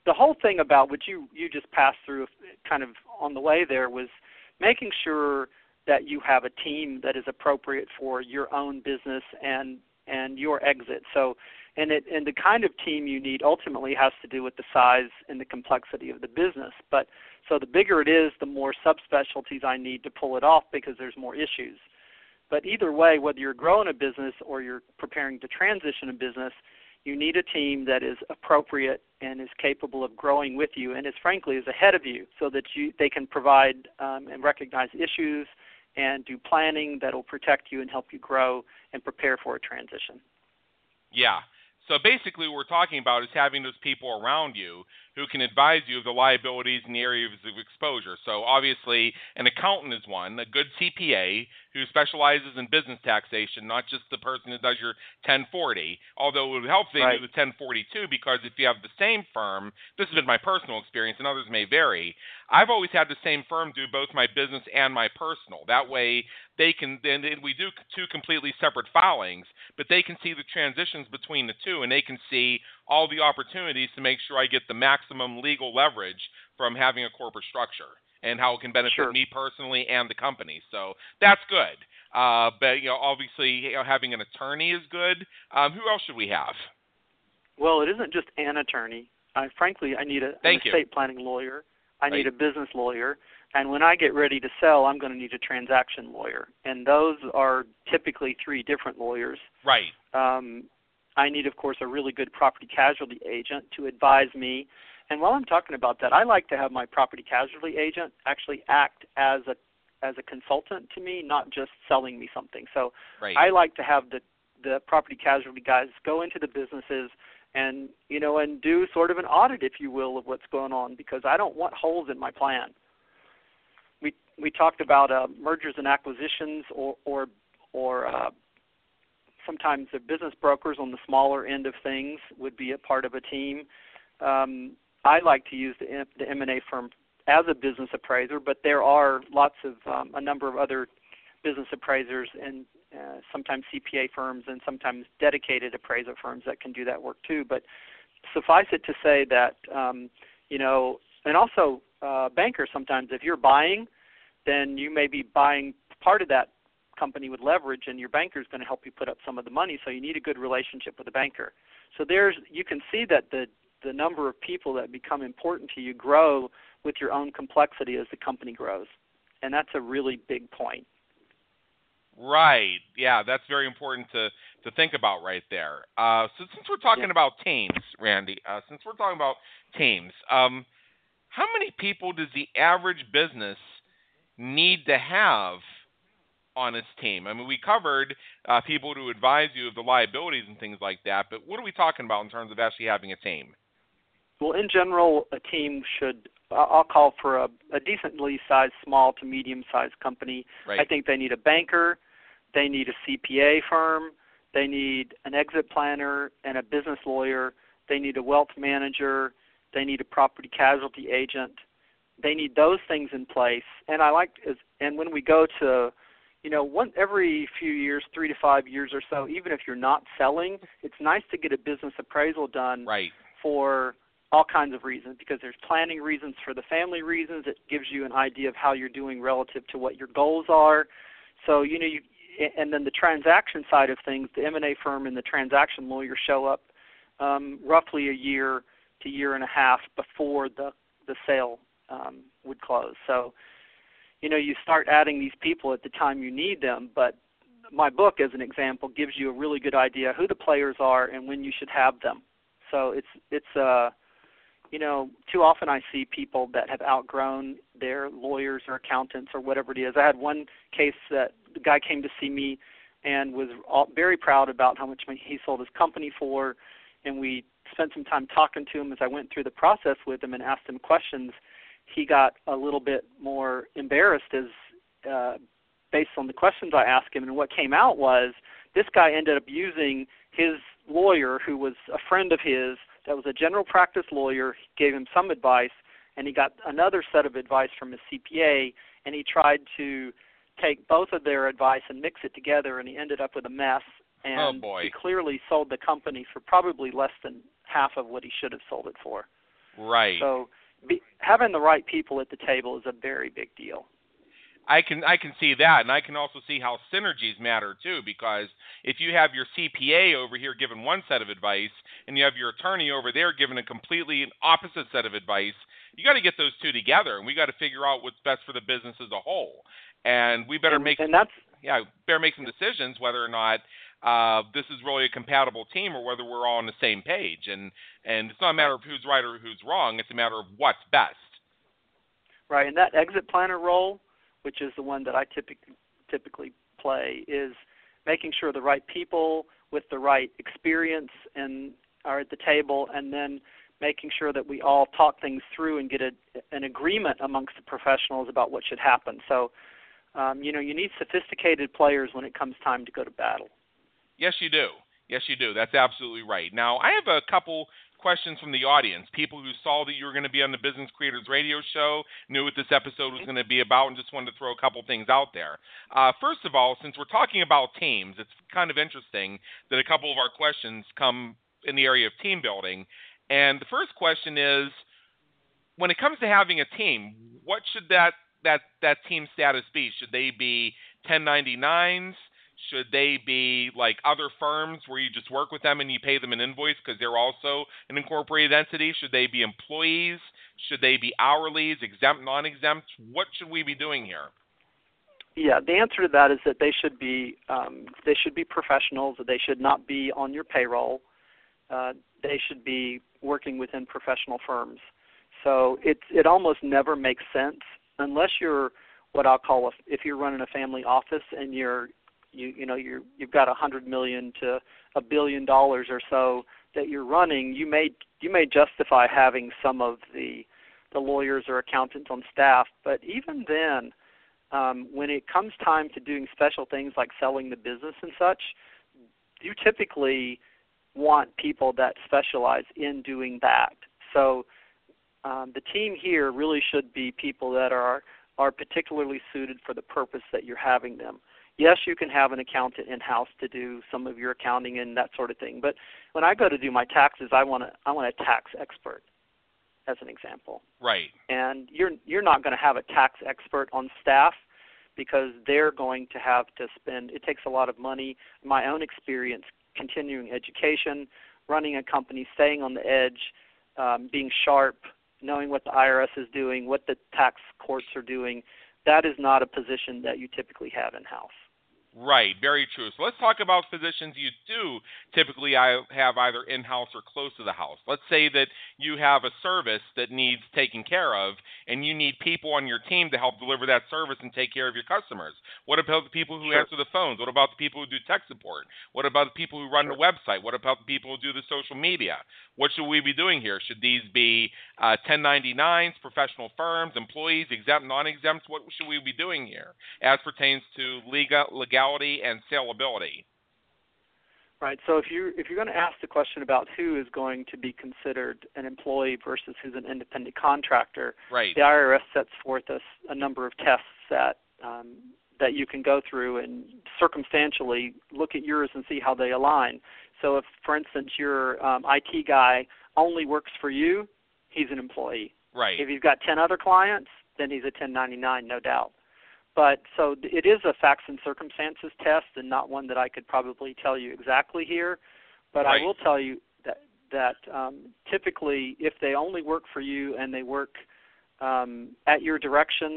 the whole thing about what you, you just passed through kind of on the way there was making sure that you have a team that is appropriate for your own business and and your exit. So, and it and the kind of team you need ultimately has to do with the size and the complexity of the business. But so the bigger it is, the more subspecialties I need to pull it off because there's more issues. But either way, whether you're growing a business or you're preparing to transition a business, you need a team that is appropriate and is capable of growing with you and is frankly is ahead of you, so that you they can provide um, and recognize issues and do planning that will protect you and help you grow and prepare for a transition. Yeah. So basically what we're talking about is having those people around you who can advise you of the liabilities and the areas of exposure. So obviously an accountant is one, a good C P A who specializes in business taxation, not just the person who does your ten forty, although it would help if they Right. do the ten forty-two, because if you have the same firm, this has been my personal experience and others may vary, I've always had the same firm do both my business and my personal. That way they can, then we do two completely separate filings, but they can see the transitions between the two and they can see all the opportunities to make sure I get the maximum legal leverage from having a corporate structure and how it can benefit Sure. me personally and the company. So that's good. Uh, but, you know, obviously you know, having an attorney is good. Um, who else should we have? Well, it isn't just an attorney. I, frankly, I need a, an Thank you. estate planning lawyer. I need Right. a business lawyer. And when I get ready to sell, I'm going to need a transaction lawyer. And those are typically three different lawyers. Right. Um, I need, of course, a really good property casualty agent to advise me. And while I'm talking about that, I like to have my property casualty agent actually act as a as a consultant to me, not just selling me something. So Right. I like to have the the property casualty guys go into the businesses and, you know, and do sort of an audit, if you will, of what's going on, because I don't want holes in my plan. We we talked about uh, mergers and acquisitions, or or or uh, sometimes the business brokers on the smaller end of things would be a part of a team. Um, I like to use the, the M and A firm as a business appraiser, but there are lots of um, a number of other business appraisers and uh, sometimes C P A firms and sometimes dedicated appraiser firms that can do that work too. But suffice it to say that, um, you know, and also uh, bankers sometimes, if you're buying, then you may be buying part of that company with leverage, and your banker is going to help you put up some of the money, so you need a good relationship with the banker. So there's, you can see that the the number of people that become important to you grow with your own complexity as the company grows, and that's a really big point. Right. Yeah, that's very important to, to think about right there. Uh, so since we're talking Yeah. about teams, Randy, uh, since we're talking about teams, um, how many people does the average business need to have on its team? I mean, we covered uh, people to advise you of the liabilities and things like that, but what are we talking about in terms of actually having a team? Well, in general, a team should, I'll call for a, a decently sized small to medium-sized company. Right. I think they need a banker, they need a C P A firm, they need an exit planner and a business lawyer, they need a wealth manager, they need a property casualty agent. They need those things in place. And I like, and when we go to, you know, one every few years, three to five years or so, even if you're not selling, it's nice to get a business appraisal done. Right. For all kinds of reasons, because there's planning reasons, for the family reasons. It gives you an idea of how you're doing relative to what your goals are. So, you know, you, and then the transaction side of things, the M and A firm and the transaction lawyer show up um, roughly a year to year and a half before the, the sale um, would close. So, you know, you start adding these people at the time you need them, but my book, as an example, gives you a really good idea who the players are and when you should have them. So it's, it's uh, you know, too often I see people that have outgrown their lawyers or accountants or whatever it is. I had one case that the guy came to see me and was all, very proud about how much he sold his company for, and we spent some time talking to him. As I went through the process with him and asked him questions, he got a little bit more embarrassed as uh, based on the questions I asked him, and what came out was this guy ended up using his lawyer, who was a friend of his, that was a general practice lawyer. He gave him some advice, and he got another set of advice from his C P A, and he tried to take both of their advice and mix it together, and he ended up with a mess. And Oh, boy. he clearly sold the company for probably less than half of what he should have sold it for. Right. So be, having the right people at the table is a very big deal. I can I can see that, and I can also see how synergies matter too, because if you have your C P A over here giving one set of advice, and you have your attorney over there giving a completely opposite set of advice, you got to get those two together, and we got to figure out what's best for the business as a whole. And we better and, make and that's yeah better make some decisions whether or not uh, this is really a compatible team or whether we're all on the same page. And and it's not a matter of who's right or who's wrong; it's a matter of what's best. Right, and that exit planner role, which is the one that I typically typically play, is making sure the right people with the right experience and are at the table, and then making sure that we all talk things through and get a, an agreement amongst the professionals about what should happen. So, um, you know, you need sophisticated players when it comes time to go to battle. Yes, you do. Yes, you do. That's absolutely right. Now, I have a couple questions from the audience, people who saw that you were going to be on the Business Creators Radio Show, knew what this episode was going to be about, and just wanted to throw a couple things out there. Uh, first of all, since we're talking about teams, it's kind of interesting that a couple of our questions come in the area of team building. And the first question is, when it comes to having a team, what should that, that, that team status be? Should they be ten ninety-nines? Should they be like other firms where you just work with them and you pay them an invoice because they're also an incorporated entity? Should they be employees? Should they be hourlies, exempt, non-exempt? What should we be doing here? Yeah, the answer to that is that they should be um, they should be professionals. They should not be on your payroll. Uh, they should be working within professional firms. So it it almost never makes sense unless you're what I'll call a, if you're running a family office and you're You you know you're you've got a hundred million to a billion dollars or so that you're running. You may you may justify having some of the the lawyers or accountants on staff, but even then, um, when it comes time to doing special things like selling the business and such, you typically want people that specialize in doing that. So um, the team here really should be people that are are particularly suited for the purpose that you're having them. Yes, you can have an accountant in-house to do some of your accounting and that sort of thing. But when I go to do my taxes, I want a, I want a tax expert, as an example. Right. And you're you're not going to have a tax expert on staff because they're going to have to spend. It takes a lot of money. My own experience, continuing education, running a company, staying on the edge, um, being sharp, knowing what the I R S is doing, what the tax courts are doing. That is not a position that you typically have in-house. Right, very true. So let's talk about positions you do typically have either in-house or close to the house. Let's say that you have a service that needs taken care of, and you need people on your team to help deliver that service and take care of your customers. What about the people who Sure. answer the phones? What about the people who do tech support? What about the people who run Sure. the website? What about the people who do the social media? What should we be doing here? Should these be uh, ten ninety-nines, professional firms, employees, exempt, non-exempt? What should we be doing here as pertains to legal, legality and salability? Right. So if you if you're going to ask the question about who is going to be considered an employee versus who's an independent contractor, right. the I R S sets forth a, a number of tests that um, that you can go through and circumstantially look at yours and see how they align. So if, for instance, your um, I T guy only works for you, he's an employee. Right. If he's got ten other clients, then he's a ten ninety-nine, no doubt. But so it is a facts and circumstances test and not one that I could probably tell you exactly here. But right. I will tell you that, that um, typically if they only work for you and they work um, at your direction,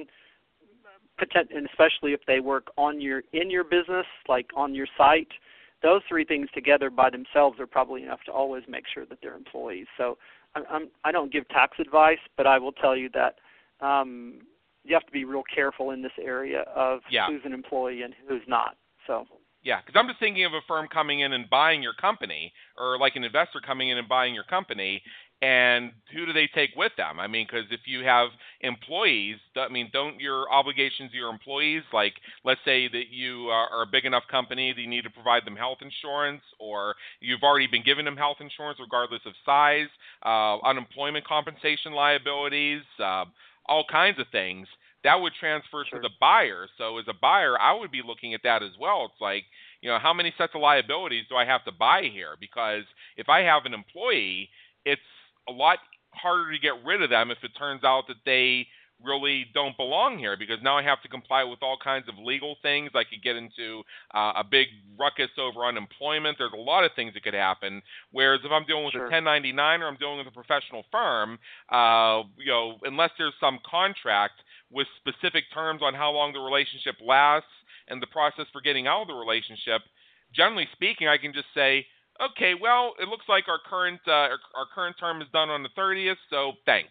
and especially if they work on your in your business, like on your site, those three things together by themselves are probably enough to always make sure that they're employees. So I'm, I'm, I don't give tax advice, but I will tell you that um, you have to be real careful in this area of yeah. who's an employee and who's not. So yeah, because I'm just thinking of a firm coming in and buying your company, or like an investor coming in and buying your company, and who do they take with them? I mean, because if you have employees, I mean, don't your obligations to your employees, like let's say that you are, are a big enough company that you need to provide them health insurance, or you've already been giving them health insurance regardless of size, uh, unemployment compensation liabilities, uh, all kinds of things, that would transfer Sure. to the buyer. So as a buyer, I would be looking at that as well. It's like, you know, how many sets of liabilities do I have to buy here? Because if I have an employee, it's a lot harder to get rid of them if it turns out that they really don't belong here, because now I have to comply with all kinds of legal things. I could get into uh, a big ruckus over unemployment. There's a lot of things that could happen. Whereas if I'm dealing with Sure. a ten ninety-nine or I'm dealing with a professional firm, uh, you know, unless there's some contract with specific terms on how long the relationship lasts and the process for getting out of the relationship, generally speaking, I can just say, okay, well, it looks like our current uh, our, our current term is done on the thirtieth, so thanks.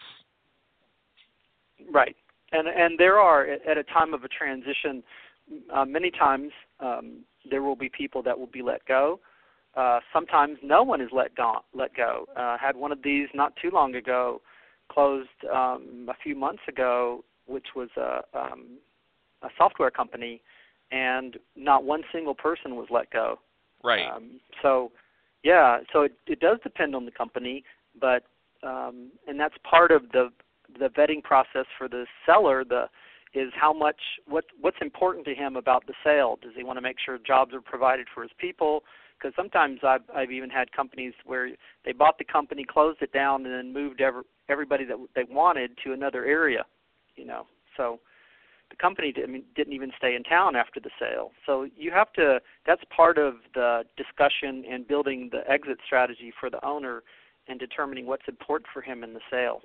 Right. And and there are, at a time of a transition, uh, many times um, there will be people that will be let go. Uh, sometimes no one is let go. Let go. Uh, had one of these not too long ago, closed um, a few months ago, which was a, um, a software company, and not one single person was let go. Right. Um, so, yeah, so it, it does depend on the company, but um, and that's part of the the vetting process for the seller. The is how much what what's important to him about the sale. Does he want to make sure jobs are provided for his people? Because sometimes I've I've even had companies where they bought the company, closed it down, and then moved every, everybody that they wanted to another area. You know, so the company did, I mean, didn't even stay in town after the sale. So you have to. That's part of the discussion and building the exit strategy for the owner and determining what's important for him in the sale.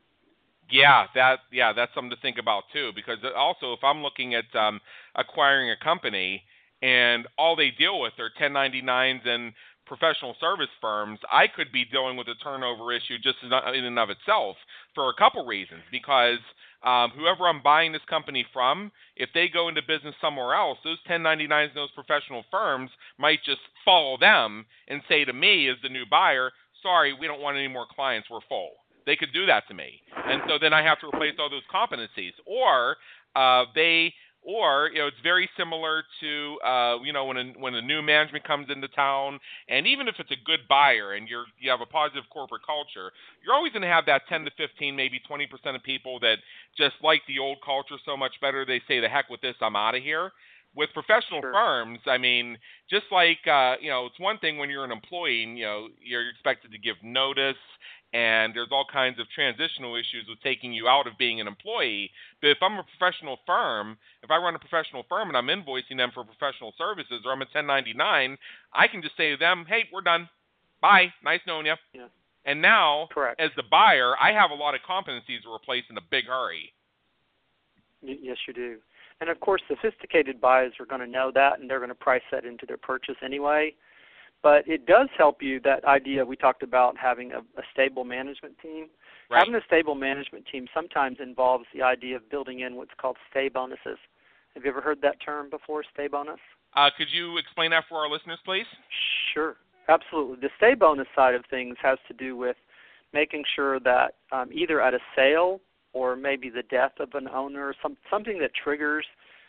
Yeah, that yeah, that's something to think about too. Because also, if I'm looking at um, acquiring a company and all they deal with are ten ninety-nines and professional service firms, I could be dealing with a turnover issue just in and of itself for a couple reasons. Because um, whoever I'm buying this company from, if they go into business somewhere else, those ten ninety-nines and those professional firms might just follow them and say to me as the new buyer, sorry, we don't want any more clients, we're full. They could do that to me. And so then I have to replace all those competencies. Or uh, they, or, you know, it's very similar to, uh, you know, when a, when a new management comes into town, and even if it's a good buyer and you're, you have a positive corporate culture, you're always going to have that ten to fifteen, maybe twenty percent of people that just like the old culture so much better, they say, the heck with this, I'm out of here. With professional Sure. firms, I mean, just like, uh, you know, it's one thing when you're an employee and, you know, you're expected to give notice, and there's all kinds of transitional issues with taking you out of being an employee. But if I'm a professional firm, if I run a professional firm and I'm invoicing them for professional services, or I'm a ten ninety-nine, I can just say to them, hey, we're done. Bye. Nice knowing you. Yeah. And now, Correct. as the buyer, I have a lot of competencies to replace in a big hurry. Y- yes, you do. And, of course, sophisticated buyers are going to know that, and they're going to price that into their purchase anyway. But it does help you, that idea we talked about, having a, a stable management team. Right. Having a stable management team sometimes involves the idea of building in what's called stay bonuses. Have you ever heard that term before, stay bonus? Uh, could you explain that for our listeners, please? Sure, absolutely. The stay bonus side of things has to do with making sure that um, either at a sale or maybe the death of an owner, some, something that triggers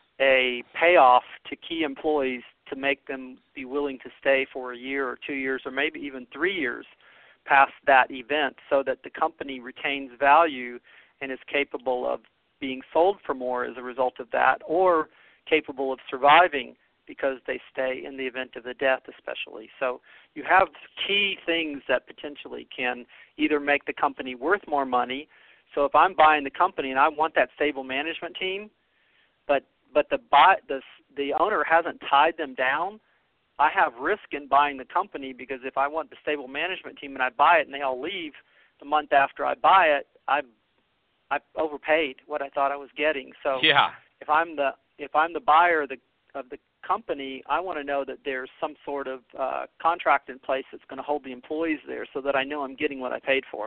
a payoff to key employees to make them be willing to stay for a year or two years or maybe even three years past that event, so that the company retains value and is capable of being sold for more as a result of that, or capable of surviving because they stay in the event of the death especially. So you have key things that potentially can either make the company worth more money. So if I'm buying the company and I want that stable management team, but but the buy, the the owner hasn't tied them down, I have risk in buying the company, because if I want the stable management team and I buy it and they all leave the month after I buy it, I I overpaid what I thought I was getting. So Yeah. if I'm the if I'm the buyer of the of the company, I want to know that there's some sort of uh, contract in place that's going to hold the employees there, so that I know I'm getting what I paid for.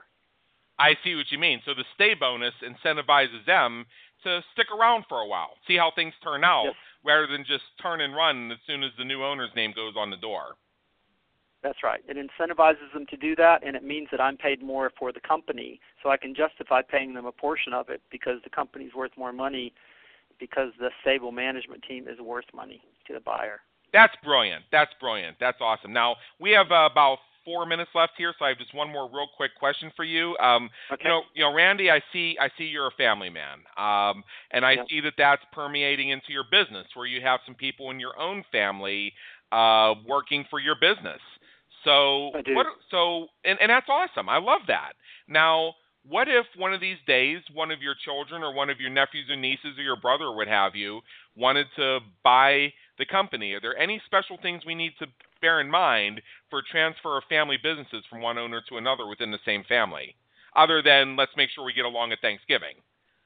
I see what you mean. So the stay bonus incentivizes them to stick around for a while, see how things turn out, Yes. rather than just turn and run as soon as the new owner's name goes on the door. That's right. It incentivizes them to do that, and it means that I'm paid more for the company, so I can justify paying them a portion of it because the company's worth more money, because the stable management team is worth money to the buyer. That's brilliant. That's brilliant. That's awesome. Now, we have uh, about four minutes left here, so I have just one more real quick question for you. Um, Okay. You know, you know, Randy, I see, I see you're a family man, um, and I Yep. see that that's permeating into your business, where you have some people in your own family uh, working for your business. So, I do. what? So, and, and that's awesome. I love that. Now, what if one of these days one of your children or one of your nephews or nieces or your brother or what have you wanted to buy the company? Are there any special things we need to bear in mind for transfer of family businesses from one owner to another within the same family, other than let's make sure we get along at Thanksgiving?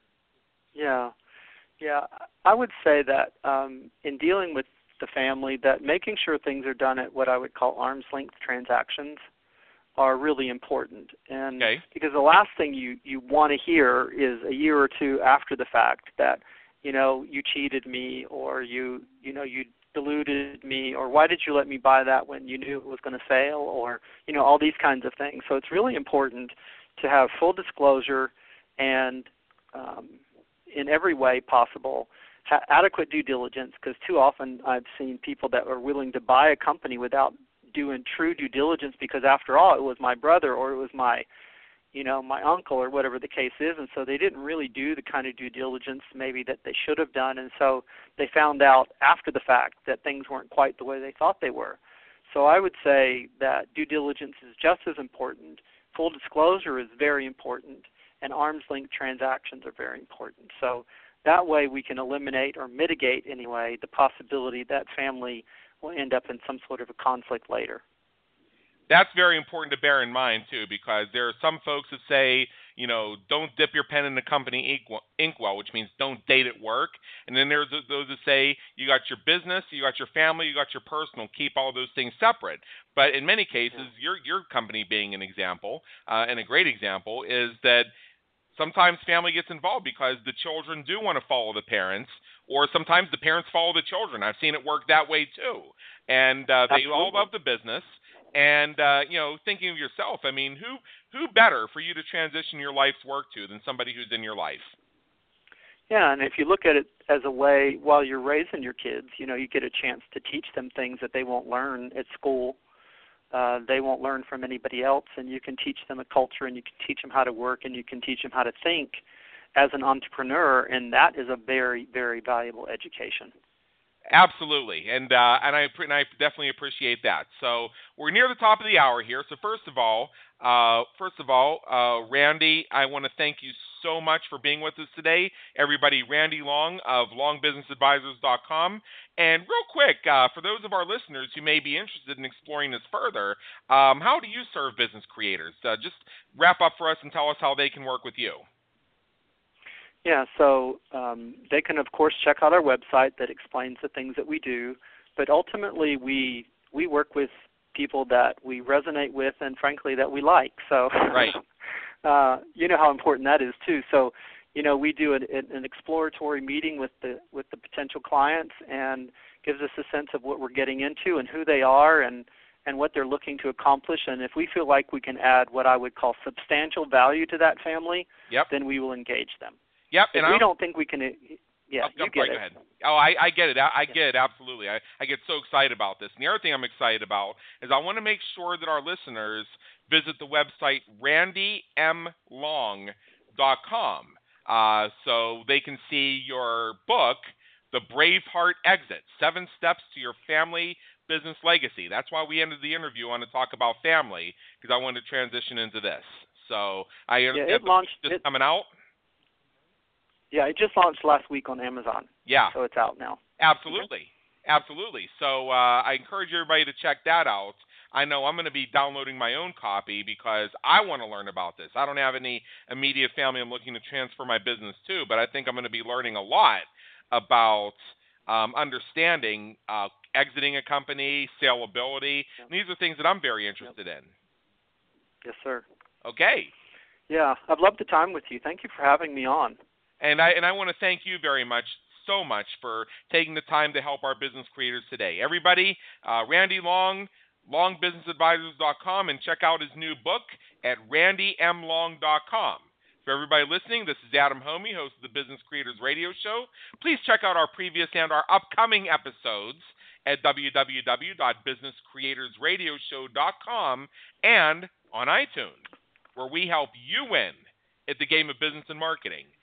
Yeah, yeah. I would say that um, in dealing with the family, that making sure things are done at what I would call arm's length transactions are really important. And okay. because the last thing you, you want to hear is a year or two after the fact that, you know, you cheated me, or you, you know, you deluded me, or why did you let me buy that when you knew it was going to fail, or, you know, all these kinds of things. So it's really important to have full disclosure and um, in every way possible, ha- adequate due diligence, because too often I've seen people that are willing to buy a company without doing true due diligence, because after all, it was my brother or it was my, you know, my uncle or whatever the case is, and so they didn't really do the kind of due diligence maybe that they should have done, and so they found out after the fact that things weren't quite the way they thought they were. So I would say that due diligence is just as important, full disclosure is very important, and arm's length transactions are very important. So that way we can eliminate or mitigate anyway the possibility that family will end up in some sort of a conflict later. That's very important to bear in mind, too, because there are some folks that say, you know, don't dip your pen in the company inkwell, which means don't date at work. And then there's those that say you got your business, you got your family, you got your personal, keep all those things separate. But in many cases, yeah. your your company being an example, uh, and a great example, is that sometimes family gets involved because the children do want to follow the parents, or sometimes the parents follow the children. I've seen it work that way, too. And uh, they all love the business. And, uh, you know, thinking of yourself, I mean, who who better for you to transition your life's work to than somebody who's in your life? Yeah, and if you look at it as a way, while you're raising your kids, you know, you get a chance to teach them things that they won't learn at school. Uh, they won't learn from anybody else, and you can teach them a culture, and you can teach them how to work, and you can teach them how to think as an entrepreneur, and that is a very, very valuable education. Absolutely, and uh, and I and I definitely appreciate that. So we're near the top of the hour here. So first of all, uh, first of all, uh, Randy, I want to thank you so much for being with us today. Everybody, Randy Long of long business advisors dot com. And real quick, uh, for those of our listeners who may be interested in exploring this further, um, how do you serve business creators? Uh, just wrap up for us and tell us how they can work with you. Yeah, so um, they can, of course, check out our website that explains the things that we do, but ultimately we we work with people that we resonate with and, frankly, that we like. So right. uh, you know how important that is, too. So, you know, we do an, an exploratory meeting with the with the potential clients, and gives us a sense of what we're getting into and who they are and, and what they're looking to accomplish. And if we feel like we can add what I would call substantial value to that family, yep. then we will engage them. Yep, if and we I don't think we can. Yeah, oh, you get get go it. Ahead. Oh, I, I get it. I, I yeah. get it absolutely. I, I get so excited about this. And the other thing I'm excited about is I want to make sure that our listeners visit the website randy m long dot com, uh, so they can see your book, The Braveheart Exit: Seven Steps to Your Family Business Legacy. That's why we ended the interview on to talk about family, because I wanted to transition into this. So I understand yeah, it launched, just it, coming out. Yeah, it just launched last week on Amazon. Yeah. So it's out now. Absolutely. Absolutely. So uh, I encourage everybody to check that out. I know I'm going to be downloading my own copy because I want to learn about this. I don't have any immediate family I'm looking to transfer my business to, but I think I'm going to be learning a lot about um, understanding uh, exiting a company, saleability. Yep. And these are things that I'm very interested yep. in. Yes, sir. Okay. Yeah, I've loved the time with you. Thank you for having me on. And I and I want to thank you very much, so much, for taking the time to help our business creators today. Everybody, uh, Randy Long, long business advisors dot com, and check out his new book at randy m long dot com. For everybody listening, this is Adam Homey, host of the Business Creators Radio Show. Please check out our previous and our upcoming episodes at w w w dot business creators radio show dot com and on iTunes, where we help you win at the game of business and marketing.